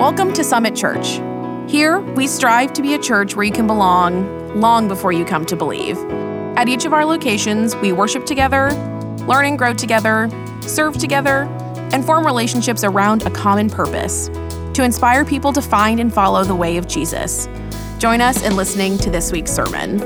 Welcome to Summit Church. Here, we strive to be a church where you can belong long before you come to believe. At each of our locations, we worship together, learn and grow together, serve together, and form relationships around a common purpose, to inspire people to find and follow the way of Jesus. Join us in listening to this week's sermon.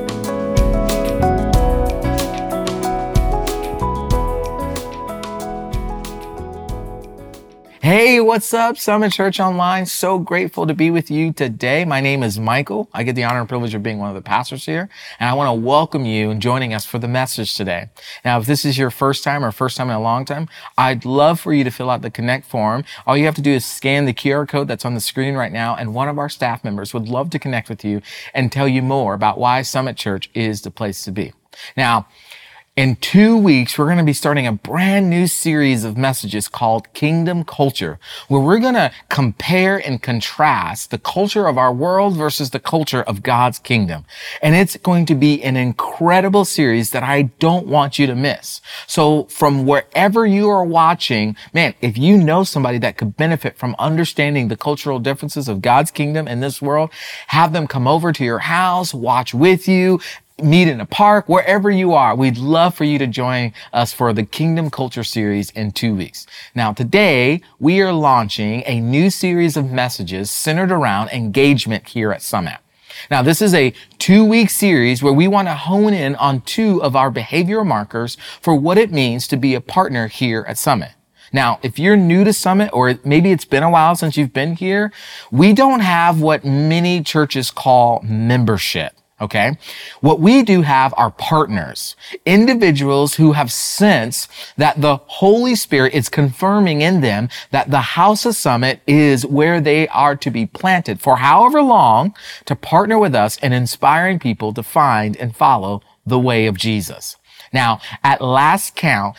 Hey, what's up, Summit Church Online? So grateful to be with you today. My name is Michael. I get the honor and privilege of being one of the pastors here, and I want to welcome you in joining us for the message today. Now, if this is your first time or first time in a long time, I'd love for you to fill out the Connect form. All you have to do is scan the QR code that's on the screen right now, and one of our staff members would love to connect with you and tell you more about why Summit Church is the place to be. Now, in 2 weeks, we're going to be starting a brand new series of messages called Kingdom Culture, where we're going to compare and contrast the culture of our world versus the culture of God's kingdom. And it's going to be an incredible series that I don't want you to miss. So from wherever you are watching, man, if you know somebody that could benefit from understanding the cultural differences of God's kingdom in this world, have them come over to your house, watch with you, meet in a park, wherever you are. We'd love for you to join us for the Kingdom Culture series in 2 weeks. Now, today, we are launching a new series of messages centered around engagement here at Summit. Now, this is a 2-week series where we want to hone in on 2 of our behavioral markers for what it means to be a partner here at Summit. Now, if you're new to Summit, or maybe it's been a while since you've been here, we don't have what many churches call membership. Okay. What we do have are partners, individuals who have sensed that the Holy Spirit is confirming in them that the House of Summit is where they are to be planted for however long, to partner with us in inspiring people to find and follow the way of Jesus. Now, at last count,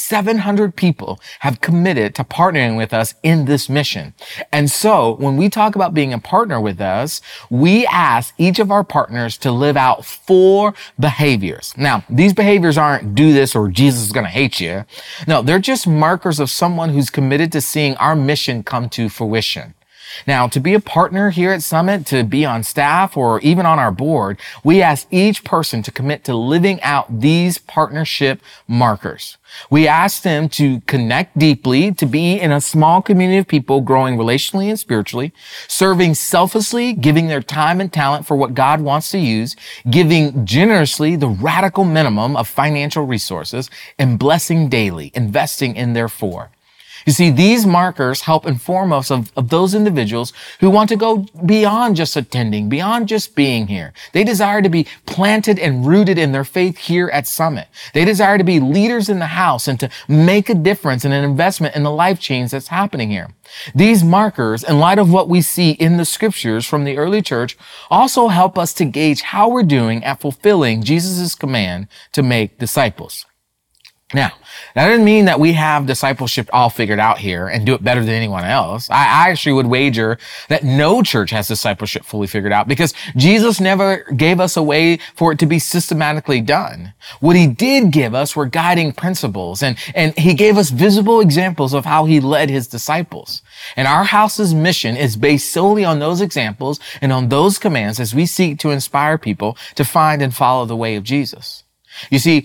700 people have committed to partnering with us in this mission. And so when we talk about being a partner with us, we ask each of our partners to live out 4 behaviors. Now, these behaviors aren't do this or Jesus is going to hate you. No, they're just markers of someone who's committed to seeing our mission come to fruition. Now, to be a partner here at Summit, to be on staff or even on our board, we ask each person to commit to living out these partnership markers. We ask them to connect deeply, to be in a small community of people growing relationally and spiritually, serving selflessly, giving their time and talent for what God wants to use, giving generously the radical minimum of financial resources, and blessing daily, investing in their 4. You see, these markers help inform us of those individuals who want to go beyond just attending, beyond just being here. They desire to be planted and rooted in their faith here at Summit. They desire to be leaders in the house and to make a difference and an investment in the life change that's happening here. These markers, in light of what we see in the scriptures from the early church, also help us to gauge how we're doing at fulfilling Jesus' command to make disciples. Now, that doesn't mean that we have discipleship all figured out here and do it better than anyone else. I actually would wager that no church has discipleship fully figured out, because Jesus never gave us a way for it to be systematically done. What he did give us were guiding principles, and he gave us visible examples of how he led his disciples. And our house's mission is based solely on those examples and on those commands as we seek to inspire people to find and follow the way of Jesus. You see,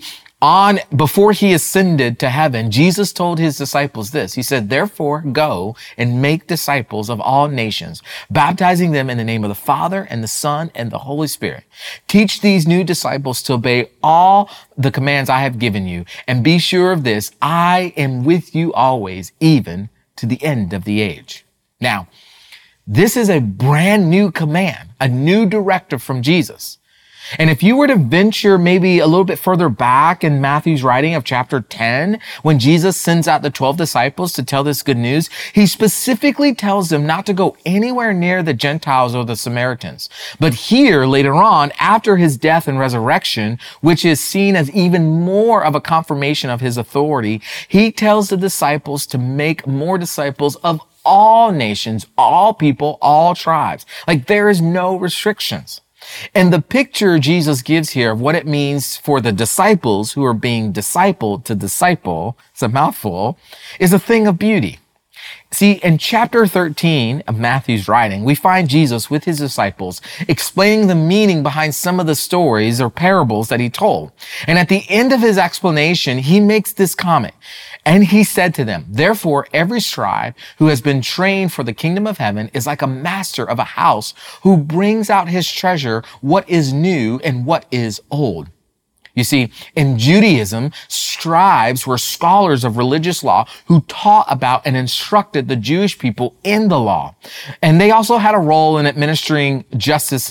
before he ascended to heaven, Jesus told his disciples this. He said, "Therefore, go and make disciples of all nations, baptizing them in the name of the Father and the Son and the Holy Spirit. Teach these new disciples to obey all the commands I have given you. And be sure of this, I am with you always, even to the end of the age." Now, this is a brand new command, a new directive from Jesus. And if you were to venture maybe a little bit further back in Matthew's writing of chapter 10, when Jesus sends out the 12 disciples to tell this good news, he specifically tells them not to go anywhere near the Gentiles or the Samaritans. But here, later on, after his death and resurrection, which is seen as even more of a confirmation of his authority, he tells the disciples to make more disciples of all nations, all people, all tribes. Like, there is no restrictions. And the picture Jesus gives here of what it means for the disciples who are being discipled to disciple, it's a mouthful, is a thing of beauty. See, in chapter 13 of Matthew's writing, we find Jesus with his disciples explaining the meaning behind some of the stories or parables that he told. And at the end of his explanation, he makes this comment. And he said to them, therefore, every scribe who has been trained for the kingdom of heaven is like a master of a house who brings out his treasure, what is new and what is old. You see, in Judaism, scribes were scholars of religious law who taught about and instructed the Jewish people in the law. And they also had a role in administering justice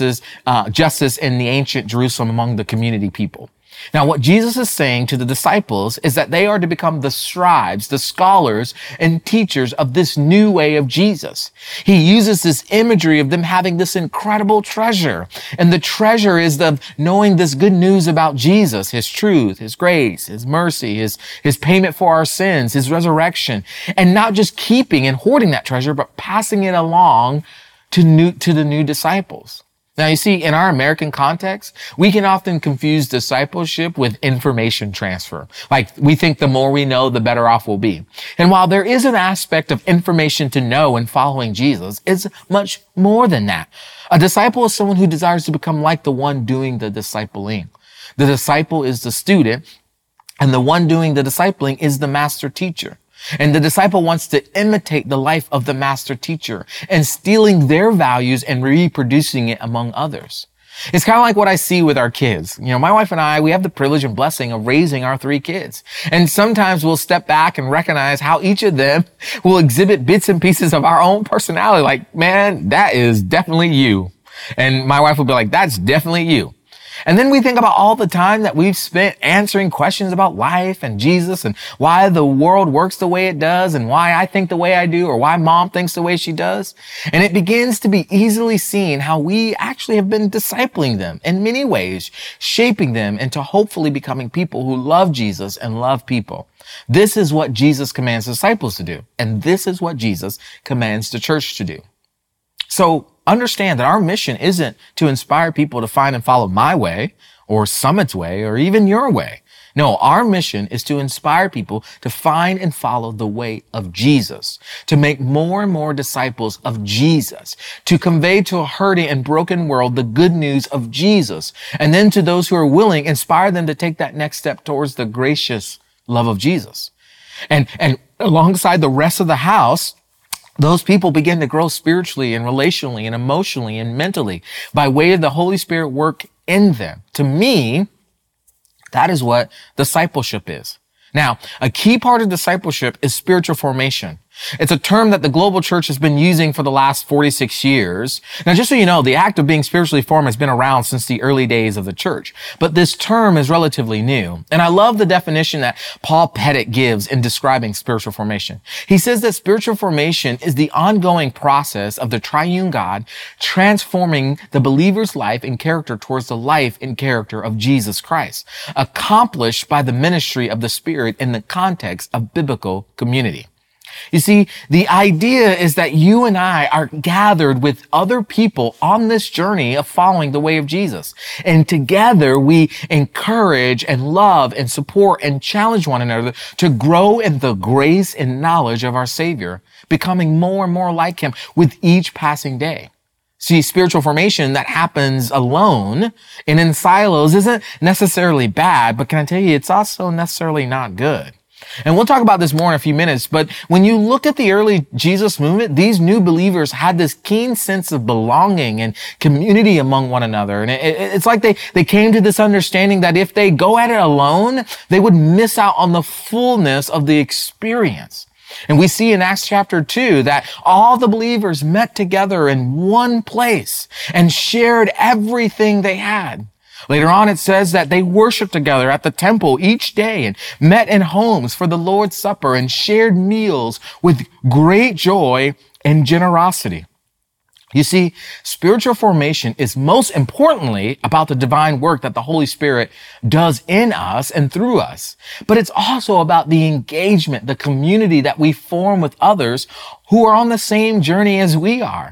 in the ancient Jerusalem among the community people. Now, what Jesus is saying to the disciples is that they are to become the scribes, the scholars and teachers of this new way of Jesus. He uses this imagery of them having this incredible treasure. And the treasure is of knowing this good news about Jesus, his truth, his grace, his mercy, his payment for our sins, his resurrection, and not just keeping and hoarding that treasure, but passing it along to the new disciples. Now, you see, in our American context, we can often confuse discipleship with information transfer. Like, we think the more we know, the better off we'll be. And while there is an aspect of information to know in following Jesus, it's much more than that. A disciple is someone who desires to become like the one doing the discipling. The disciple is the student, and the one doing the discipling is the master teacher. And the disciple wants to imitate the life of the master teacher and stealing their values and reproducing it among others. It's kind of like what I see with our kids. You know, my wife and I, we have the privilege and blessing of raising our 3 kids. And sometimes we'll step back and recognize how each of them will exhibit bits and pieces of our own personality. Like, man, that is definitely you. And my wife will be like, that's definitely you. And then we think about all the time that we've spent answering questions about life and Jesus and why the world works the way it does and why I think the way I do or why mom thinks the way she does. And it begins to be easily seen how we actually have been discipling them in many ways, shaping them into hopefully becoming people who love Jesus and love people. This is what Jesus commands disciples to do. And this is what Jesus commands the church to do. So understand that our mission isn't to inspire people to find and follow my way or Summit's way or even your way. No, our mission is to inspire people to find and follow the way of Jesus, to make more and more disciples of Jesus, to convey to a hurting and broken world the good news of Jesus, and then to those who are willing, inspire them to take that next step towards the gracious love of Jesus. And alongside the rest of the house, those people begin to grow spiritually and relationally and emotionally and mentally by way of the Holy Spirit work in them. To me, that is what discipleship is. Now, a key part of discipleship is spiritual formation. It's a term that the global church has been using for the last 46 years. Now, just so you know, the act of being spiritually formed has been around since the early days of the church. But this term is relatively new. And I love the definition that Paul Pettit gives in describing spiritual formation. He says that spiritual formation is the ongoing process of the triune God transforming the believer's life and character towards the life and character of Jesus Christ, accomplished by the ministry of the Spirit in the context of biblical community. You see, the idea is that you and I are gathered with other people on this journey of following the way of Jesus. And together we encourage and love and support and challenge one another to grow in the grace and knowledge of our Savior, becoming more and more like Him with each passing day. See, spiritual formation that happens alone and in silos isn't necessarily bad, but can I tell you, it's also necessarily not good. And we'll talk about this more in a few minutes, but when you look at the early Jesus movement, these new believers had this keen sense of belonging and community among one another. And it's like they came to this understanding that if they go at it alone, they would miss out on the fullness of the experience. And we see in Acts chapter 2 that all the believers met together in one place and shared everything they had. Later on, it says that they worshiped together at the temple each day and met in homes for the Lord's Supper and shared meals with great joy and generosity. You see, spiritual formation is most importantly about the divine work that the Holy Spirit does in us and through us. But it's also about the engagement, the community that we form with others who are on the same journey as we are.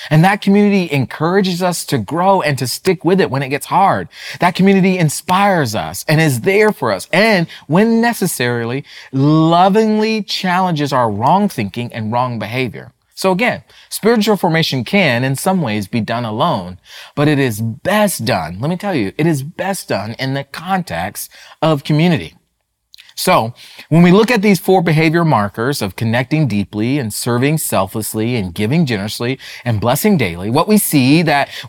And that community encourages us to grow and to stick with it when it gets hard. That community inspires us and is there for us. And when necessarily, lovingly challenges our wrong thinking and wrong behavior. So again, spiritual formation can, in some ways, be done alone, but it is best done, let me tell you, it is best done in the context of community. So when we look at these 4 behavior markers of connecting deeply and serving selflessly and giving generously and blessing daily, what we see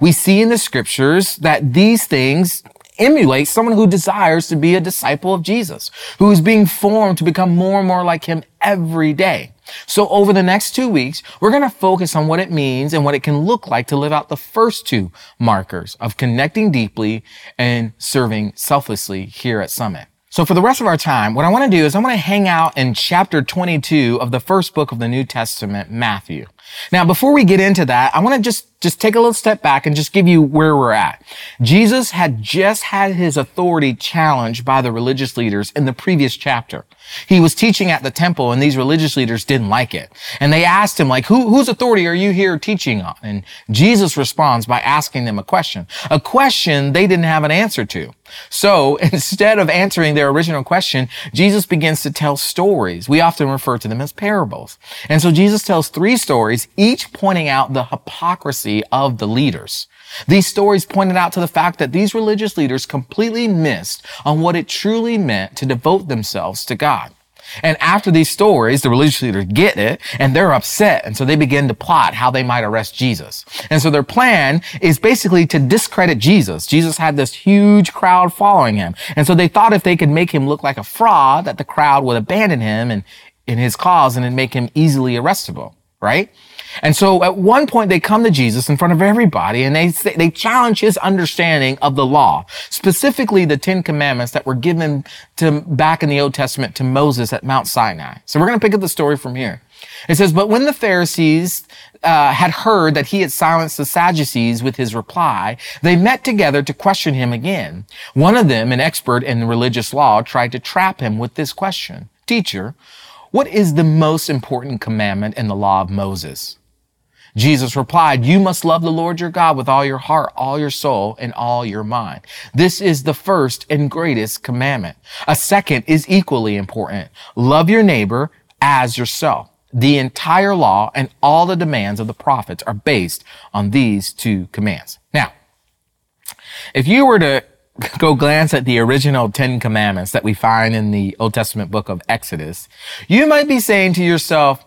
in the scriptures that these things emulate someone who desires to be a disciple of Jesus, who is being formed to become more and more like him every day. So over the next 2 weeks, we're going to focus on what it means and what it can look like to live out the first 2 markers of connecting deeply and serving selflessly here at Summit. So for the rest of our time, what I want to do is I want to hang out in chapter 22 of the first book of the New Testament, Matthew. Now, before we get into that, I want to just take a little step back and just give you where we're at. Jesus had just had his authority challenged by the religious leaders in the previous chapter. He was teaching at the temple and these religious leaders didn't like it. And they asked him, like, whose authority are you here teaching on? And Jesus responds by asking them a question they didn't have an answer to. So instead of answering their original question, Jesus begins to tell stories. We often refer to them as parables. And so Jesus tells 3 stories, each pointing out the hypocrisy of the leaders. These stories pointed out to the fact that these religious leaders completely missed on what it truly meant to devote themselves to God. And after these stories, the religious leaders get it and they're upset. And so they begin to plot how they might arrest Jesus. And so their plan is basically to discredit Jesus. Jesus had this huge crowd following him. And so they thought if they could make him look like a fraud, that the crowd would abandon him and in his cause and make him easily arrestable, right? And so at one point they come to Jesus in front of everybody and they challenge his understanding of the law, specifically the 10 commandments that were given to back in the Old Testament to Moses at Mount Sinai. So we're going to pick up the story from here. It says, but when the Pharisees had heard that he had silenced the Sadducees with his reply, they met together to question him again. One of them, an expert in religious law, tried to trap him with this question. Teacher, what is the most important commandment in the law of Moses? Jesus replied, you must love the Lord your God with all your heart, all your soul, and all your mind. This is the first and greatest commandment. A second is equally important. Love your neighbor as yourself. The entire law and all the demands of the prophets are based on these 2 commands. Now, if you were to go glance at the original 10 commandments that we find in the Old Testament book of Exodus, you might be saying to yourself,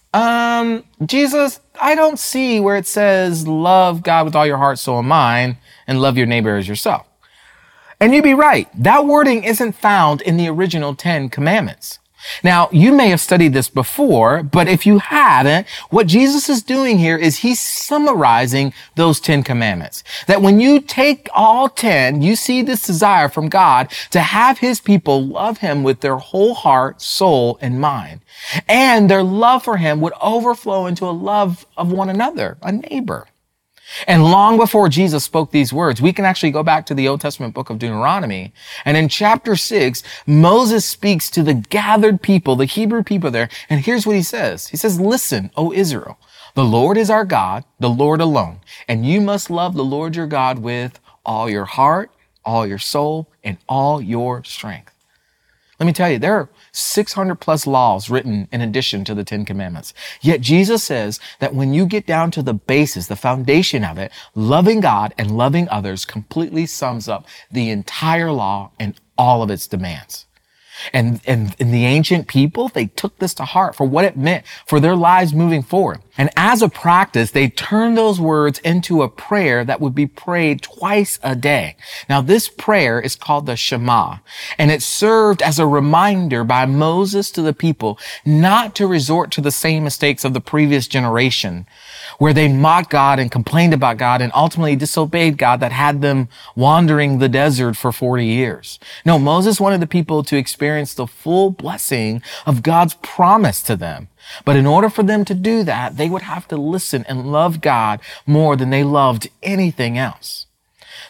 Jesus, I don't see where it says love God with all your heart, soul, and mind, and love your neighbor as yourself. And you'd be right. That wording isn't found in the original 10 commandments. Now, you may have studied this before, but if you haven't, what Jesus is doing here is he's summarizing those 10 commandments. That when you take all 10, you see this desire from God to have his people love him with their whole heart, soul, and mind. And their love for him would overflow into a love of one another, a neighbor. And long before Jesus spoke these words, we can actually go back to the Old Testament book of Deuteronomy. And in chapter 6, Moses speaks to the gathered people, the Hebrew people there. And here's what he says. He says, listen, O Israel, the Lord is our God, the Lord alone. And you must love the Lord your God with all your heart, all your soul, and all your strength. Let me tell you, there are 600 plus laws written in addition to the 10 commandments. Yet Jesus says that when you get down to the basis, the foundation of it, loving God and loving others completely sums up the entire law and all of its demands. And the ancient people, they took this to heart for what it meant for their lives moving forward. And as a practice, they turned those words into a prayer that would be prayed twice a day. Now, this prayer is called the Shema, and it served as a reminder by Moses to the people not to resort to the same mistakes of the previous generation, where they mocked God and complained about God and ultimately disobeyed God that had them wandering the desert for 40 years. No, Moses wanted the people to experience the full blessing of God's promise to them. But in order for them to do that, they would have to listen and love God more than they loved anything else.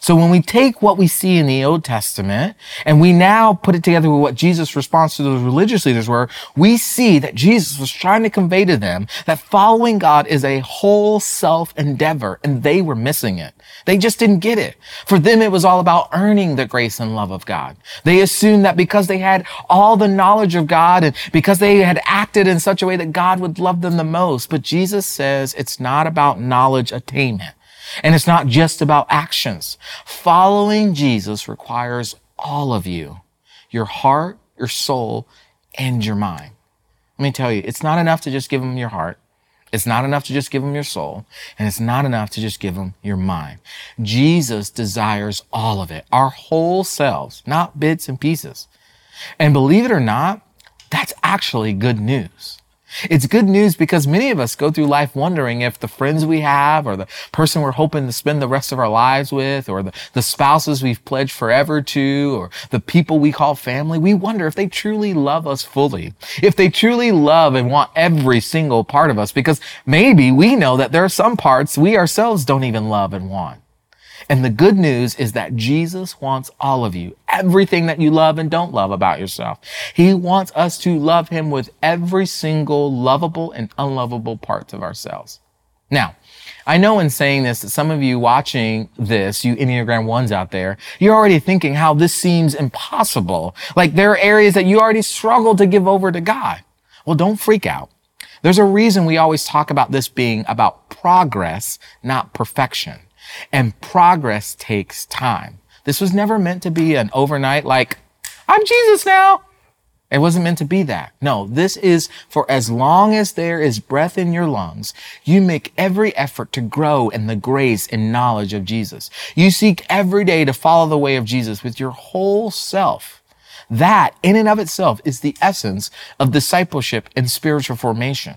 So when we take what we see in the Old Testament and we now put it together with what Jesus' response to those religious leaders were, we see that Jesus was trying to convey to them that following God is a whole self endeavor, and they were missing it. They just didn't get it. For them, it was all about earning the grace and love of God. They assumed that because they had all the knowledge of God and because they had acted in such a way that God would love them the most. But Jesus says it's not about knowledge attainment. And it's not just about actions. Following Jesus requires all of you, your heart, your soul, and your mind. Let me tell you, it's not enough to just give him your heart. It's not enough to just give him your soul. And it's not enough to just give him your mind. Jesus desires all of it, our whole selves, not bits and pieces. And believe it or not, that's actually good news. It's good news because many of us go through life wondering if the friends we have or the person we're hoping to spend the rest of our lives with or the spouses we've pledged forever to or the people we call family, we wonder if they truly love us fully, if they truly love and want every single part of us, because maybe we know that there are some parts we ourselves don't even love and want. And the good news is that Jesus wants all of you, everything that you love and don't love about yourself. He wants us to love him with every single lovable and unlovable parts of ourselves. Now, I know in saying this that some of you watching this, you Enneagram 1s out there, you're already thinking how this seems impossible. Like there are areas that you already struggle to give over to God. Well, don't freak out. There's a reason we always talk about this being about progress, not perfection. And progress takes time. This was never meant to be an overnight, like, I'm Jesus now. It wasn't meant to be that. No, this is for as long as there is breath in your lungs, you make every effort to grow in the grace and knowledge of Jesus. You seek every day to follow the way of Jesus with your whole self. That, in and of itself, is the essence of discipleship and spiritual formation.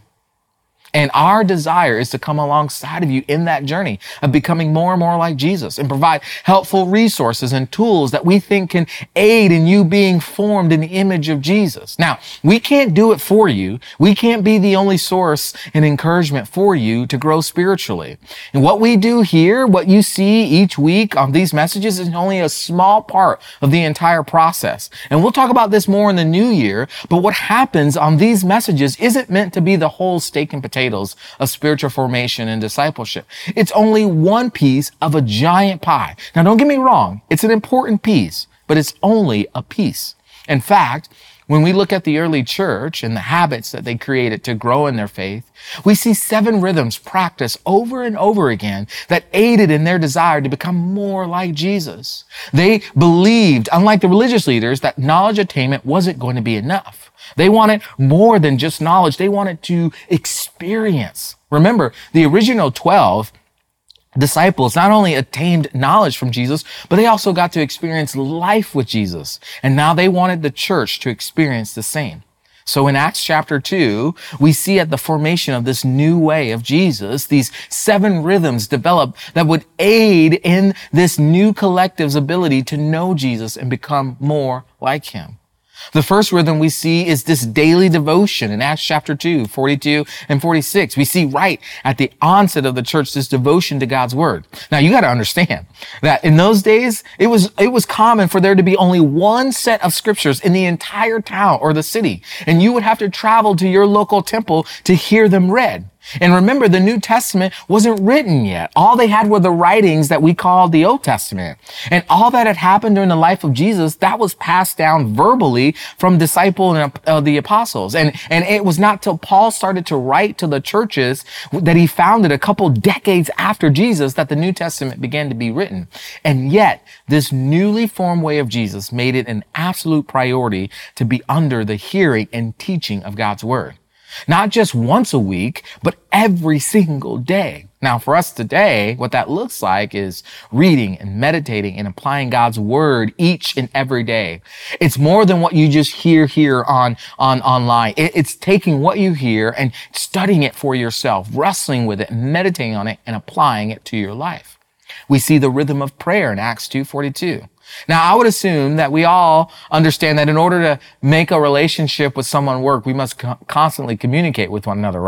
And our desire is to come alongside of you in that journey of becoming more and more like Jesus and provide helpful resources and tools that we think can aid in you being formed in the image of Jesus. Now, we can't do it for you. We can't be the only source and encouragement for you to grow spiritually. And what we do here, what you see each week on these messages is only a small part of the entire process. And we'll talk about this more in the new year, but what happens on these messages isn't meant to be the whole steak and potatoes of spiritual formation and discipleship. It's only one piece of a giant pie. Now, don't get me wrong. It's an important piece, but it's only a piece. In fact, when we look at the early church and the habits that they created to grow in their faith, we see 7 rhythms practiced over and over again that aided in their desire to become more like Jesus. They believed, unlike the religious leaders, that knowledge attainment wasn't going to be enough. They wanted more than just knowledge. They wanted to experience. Remember, the original 12 disciples not only attained knowledge from Jesus, but they also got to experience life with Jesus. And now they wanted the church to experience the same. So in Acts chapter 2, we see at the formation of this new way of Jesus, these 7 rhythms develop that would aid in this new collective's ability to know Jesus and become more like him. The first rhythm we see is this daily devotion in Acts chapter 2, 42 and 46. We see right at the onset of the church this devotion to God's word. Now you got to understand that in those days, it was common for there to be only one set of scriptures in the entire town or the city. And you would have to travel to your local temple to hear them read. And remember, the New Testament wasn't written yet. All they had were the writings that we call the Old Testament. And all that had happened during the life of Jesus, that was passed down verbally from disciples and the apostles. And it was not till Paul started to write to the churches that he founded a couple decades after Jesus that the New Testament began to be written. And yet, this newly formed way of Jesus made it an absolute priority to be under the hearing and teaching of God's word. Not just once a week, but every single day. Now, for us today, what that looks like is reading and meditating and applying God's word each and every day. It's more than what you just hear here on online. It's taking what you hear and studying it for yourself, wrestling with it, meditating on it, and applying it to your life. We see the rhythm of prayer in Acts 2:42. Now, I would assume that we all understand that in order to make a relationship with someone work, we must constantly communicate with one another, right?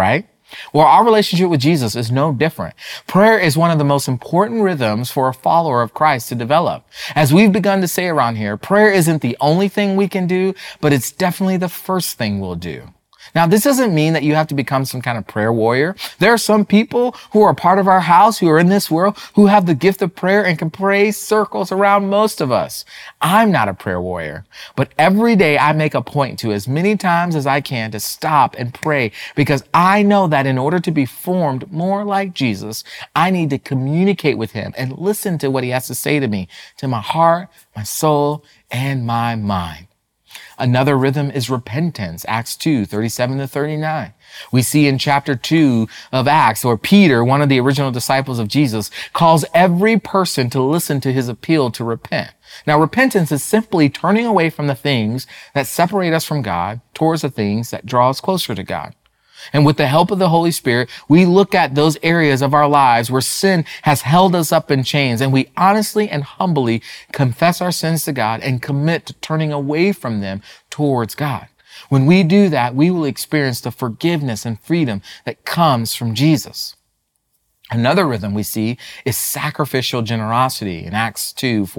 Well, our relationship with Jesus is no different. Prayer is one of the most important rhythms for a follower of Christ to develop. As we've begun to say around here, prayer isn't the only thing we can do, but it's definitely the first thing we'll do. Now, this doesn't mean that you have to become some kind of prayer warrior. There are some people who are part of our house, who are in this world, who have the gift of prayer and can pray circles around most of us. I'm not a prayer warrior, but every day I make a point to, as many times as I can, to stop and pray, because I know that in order to be formed more like Jesus, I need to communicate with him and listen to what he has to say to me, to my heart, my soul, and my mind. Another rhythm is repentance, Acts 2:37-39. We see in chapter 2 of Acts, where Peter, one of the original disciples of Jesus, calls every person to listen to his appeal to repent. Now, repentance is simply turning away from the things that separate us from God towards the things that draw us closer to God. And with the help of the Holy Spirit, we look at those areas of our lives where sin has held us up in chains, and we honestly and humbly confess our sins to God and commit to turning away from them towards God. When we do that, we will experience the forgiveness and freedom that comes from Jesus. Another rhythm we see is sacrificial generosity in Acts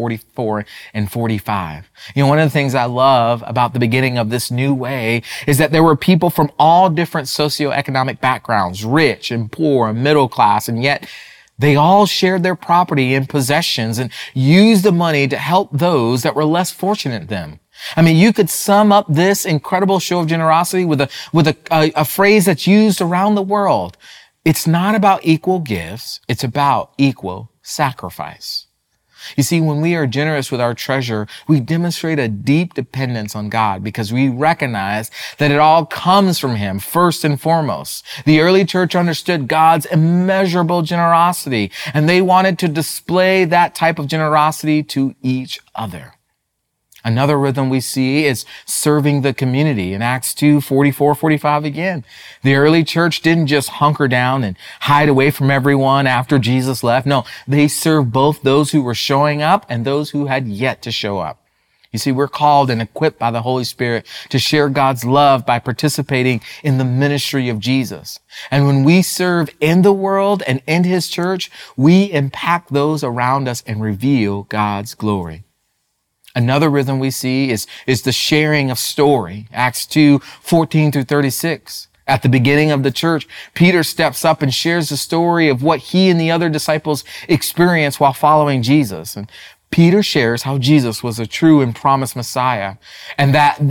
2:44-45. One of the things I love about the beginning of this new way is that there were people from all different socioeconomic backgrounds, rich and poor and middle class, and yet they all shared their property and possessions and used the money to help those that were less fortunate than them. I mean, you could sum up this incredible show of generosity with a phrase that's used around the world. It's not about equal gifts. It's about equal sacrifice. You see, when we are generous with our treasure, we demonstrate a deep dependence on God because we recognize that it all comes from him first and foremost. The early church understood God's immeasurable generosity, and they wanted to display that type of generosity to each other. Another rhythm we see is serving the community in Acts 2:44-45 again. The early church didn't just hunker down and hide away from everyone after Jesus left. No, they served both those who were showing up and those who had yet to show up. You see, we're called and equipped by the Holy Spirit to share God's love by participating in the ministry of Jesus. And when we serve in the world and in his church, we impact those around us and reveal God's glory. Another rhythm we see is the sharing of story. Acts 2:14-36. At the beginning of the church, Peter steps up and shares the story of what he and the other disciples experienced while following Jesus. And Peter shares how Jesus was a true and promised Messiah and that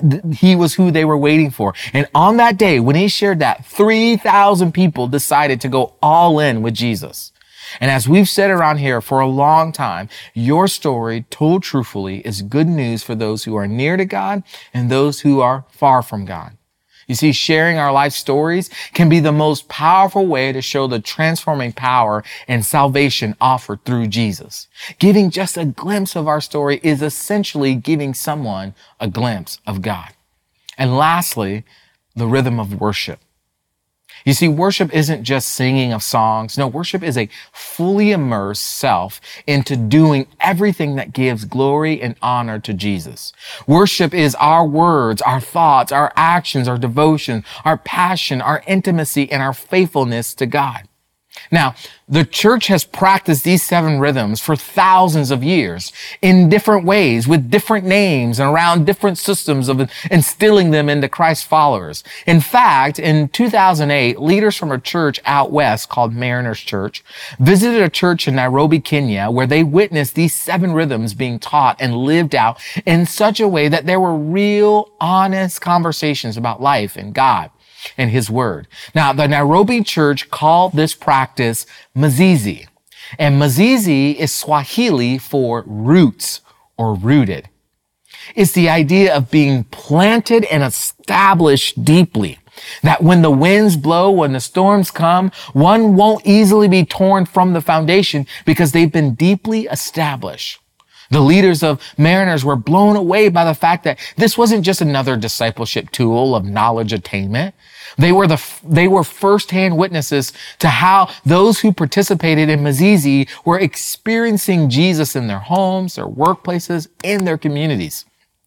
he was who they were waiting for. And on that day, when he shared that, 3,000 people decided to go all in with Jesus. And as we've said around here for a long time, your story told truthfully is good news for those who are near to God and those who are far from God. You see, sharing our life stories can be the most powerful way to show the transforming power and salvation offered through Jesus. Giving just a glimpse of our story is essentially giving someone a glimpse of God. And lastly, the rhythm of worship. You see, worship isn't just singing of songs. No, worship is a fully immersed self into doing everything that gives glory and honor to Jesus. Worship is our words, our thoughts, our actions, our devotion, our passion, our intimacy, and our faithfulness to God. Now, the church has practiced these 7 rhythms for thousands of years in different ways, with different names and around different systems of instilling them into Christ's followers. In fact, in 2008, leaders from a church out west called Mariners Church visited a church in Nairobi, Kenya, where they witnessed these 7 rhythms being taught and lived out in such a way that there were real, honest conversations about life and God and his word. Now, the Nairobi church called this practice Mzizi. And Mzizi is Swahili for roots or rooted. It's the idea of being planted and established deeply. That when the winds blow, when the storms come, one won't easily be torn from the foundation because they've been deeply established. The leaders of Mariners were blown away by the fact that this wasn't just another discipleship tool of knowledge attainment. They were firsthand witnesses to how those who participated in Mzizi were experiencing Jesus in their homes, their workplaces, and their communities.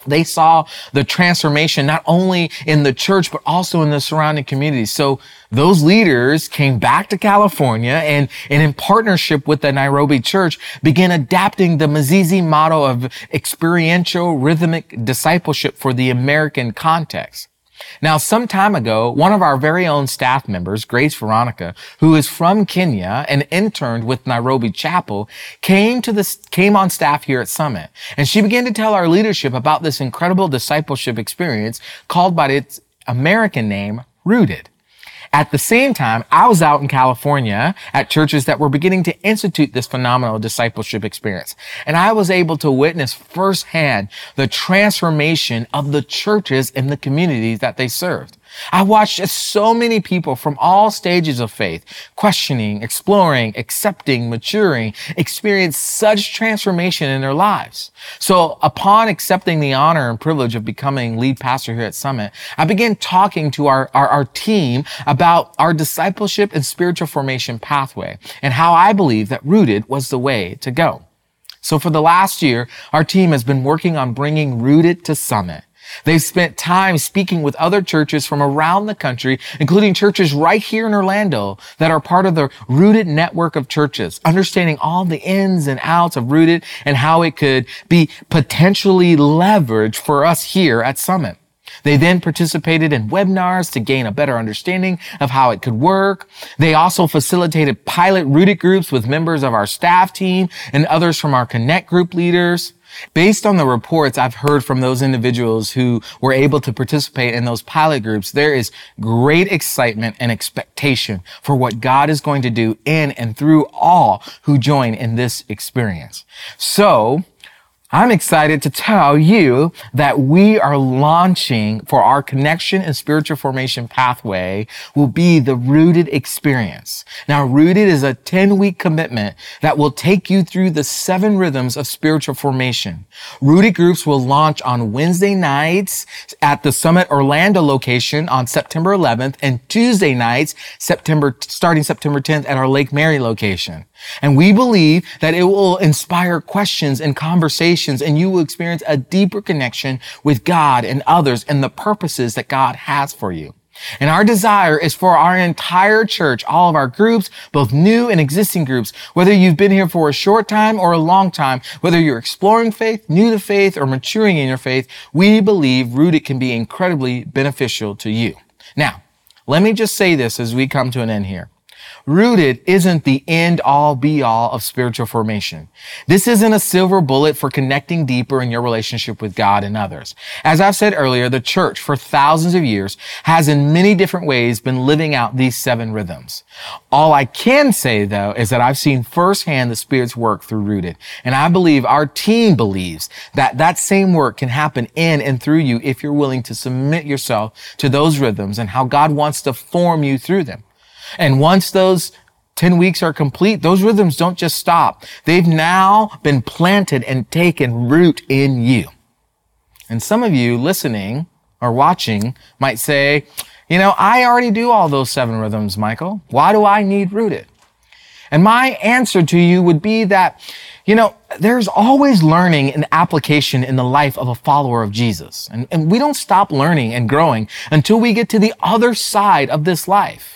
They saw the transformation not only in the church, but also in the surrounding communities. So those leaders came back to California and in partnership with the Nairobi church, began adapting the Mzizi model of experiential rhythmic discipleship for the American context. Now, some time ago, one of our very own staff members, Grace Veronica, who is from Kenya and interned with Nairobi Chapel, came on staff here at Summit. And she began to tell our leadership about this incredible discipleship experience called by its American name, Rooted. At the same time, I was out in California at churches that were beginning to institute this phenomenal discipleship experience. And I was able to witness firsthand the transformation of the churches and the communities that they served. I watched as so many people from all stages of faith, questioning, exploring, accepting, maturing, experience such transformation in their lives. So upon accepting the honor and privilege of becoming lead pastor here at Summit, I began talking to our team about our discipleship and spiritual formation pathway and how I believe that Rooted was the way to go. So for the last year, our team has been working on bringing Rooted to Summit. They've spent time speaking with other churches from around the country, including churches right here in Orlando that are part of the Rooted network of churches, understanding all the ins and outs of Rooted and how it could be potentially leveraged for us here at Summit. They then participated in webinars to gain a better understanding of how it could work. They also facilitated pilot Rooted groups with members of our staff team and others from our Connect group leaders. Based on the reports I've heard from those individuals who were able to participate in those pilot groups, there is great excitement and expectation for what God is going to do in and through all who join in this experience. So, I'm excited to tell you that we are launching for our connection and spiritual formation pathway will be the Rooted experience. Now, Rooted is a 10-week commitment that will take you through the 7 rhythms of spiritual formation. Rooted groups will launch on Wednesday nights at the Summit Orlando location on September 11th and Tuesday nights, starting September 10th at our Lake Mary location. And we believe that it will inspire questions and conversations, and you will experience a deeper connection with God and others and the purposes that God has for you. And our desire is for our entire church, all of our groups, both new and existing groups, whether you've been here for a short time or a long time, whether you're exploring faith, new to faith, or maturing in your faith, we believe Rooted can be incredibly beneficial to you. Now, let me just say this as we come to an end here. Rooted isn't the end-all, be-all of spiritual formation. This isn't a silver bullet for connecting deeper in your relationship with God and others. As I've said earlier, the church for thousands of years has in many different ways been living out these 7 rhythms. All I can say, though, is that I've seen firsthand the Spirit's work through Rooted. And I believe our team believes that that same work can happen in and through you if you're willing to submit yourself to those rhythms and how God wants to form you through them. And once those 10 weeks are complete, those rhythms don't just stop. They've now been planted and taken root in you. And some of you listening or watching might say, I already do all those 7 rhythms, Michael. Why do I need Rooted? And my answer to you would be that, there's always learning and application in the life of a follower of Jesus. And we don't stop learning and growing until we get to the other side of this life.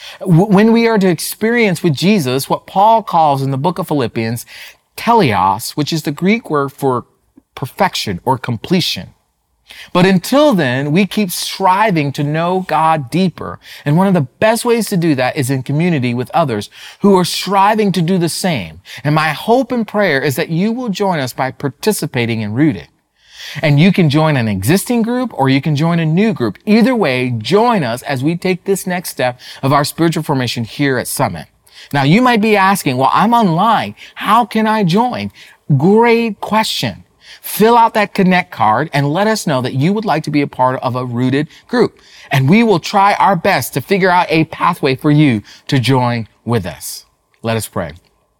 When we are to experience with Jesus what Paul calls in the book of Philippians, teleos, which is the Greek word for perfection or completion. But until then, we keep striving to know God deeper. And one of the best ways to do that is in community with others who are striving to do the same. And my hope and prayer is that you will join us by participating in Rooted. And you can join an existing group or you can join a new group. Either way, join us as we take this next step of our spiritual formation here at Summit. Now, you might be asking, well, I'm online. How can I join? Great question. Fill out that Connect card and let us know that you would like to be a part of a Rooted group. And we will try our best to figure out a pathway for you to join with us. Let us pray.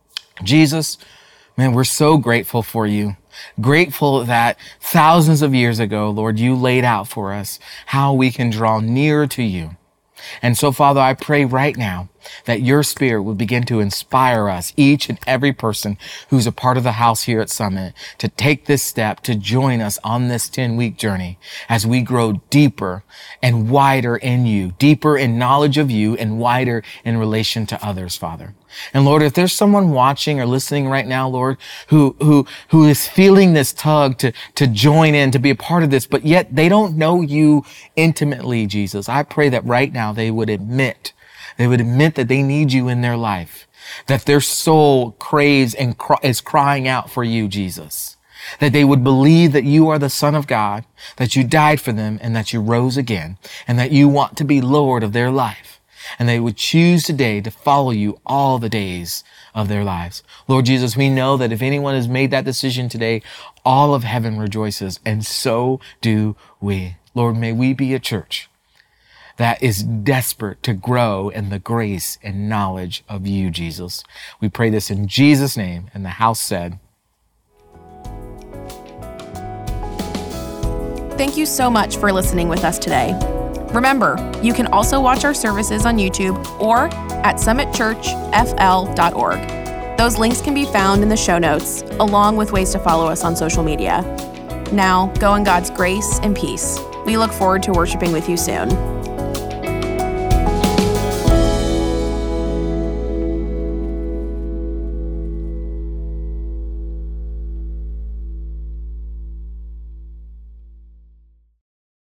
Jesus, man, we're so grateful for you. Grateful that thousands of years ago, Lord, you laid out for us how we can draw nearer to you. And so, Father, I pray right now that your Spirit would begin to inspire us, each and every person who's a part of the house here at Summit, to take this step to join us on this 10-week journey as we grow deeper and wider in you, deeper in knowledge of you and wider in relation to others, Father. And Lord, if there's someone watching or listening right now, Lord, who is feeling this tug to join in, to be a part of this, but yet they don't know you intimately, Jesus, I pray that right now they would admit that they need you in their life, that their soul craves and is crying out for you, Jesus, that they would believe that you are the Son of God, that you died for them and that you rose again, and that you want to be Lord of their life. And they would choose today to follow you all the days of their lives. Lord Jesus, we know that if anyone has made that decision today, all of heaven rejoices, and so do we. Lord, may we be a church that is desperate to grow in the grace and knowledge of you, Jesus. We pray this in Jesus' name, and the house said, Thank you so much for listening with us today. Remember, you can also watch our services on YouTube or at summitchurchfl.org. Those links can be found in the show notes, along with ways to follow us on social media. Now, go in God's grace and peace. We look forward to worshiping with you soon.